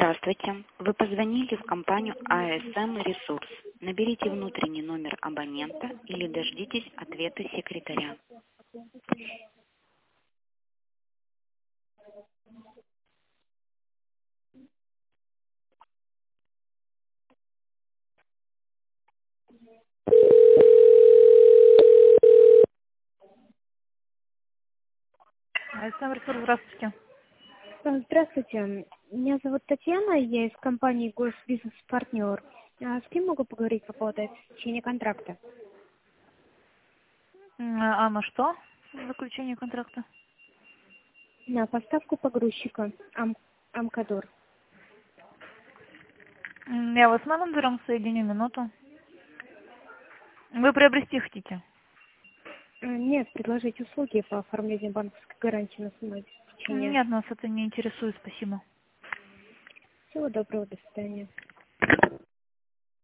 Здравствуйте. Вы позвонили в компанию АСМ Ресурс. Наберите внутренний номер абонента или дождитесь ответа секретаря. Александр Ресурс, здравствуйте. Здравствуйте. Меня зовут Татьяна, я из компании Госбизнес-партнер. С кем могу поговорить по поводу заключения контракта? А на что заключение контракта? На поставку погрузчика Амкадор. Я вас с менеджером соединю, минуту. Вы приобрести хотите? Нет, предложить услуги по оформлению банковской гарантии на сумму обеспечения. Нет, нас это не интересует, спасибо. Всего доброго, до свидания.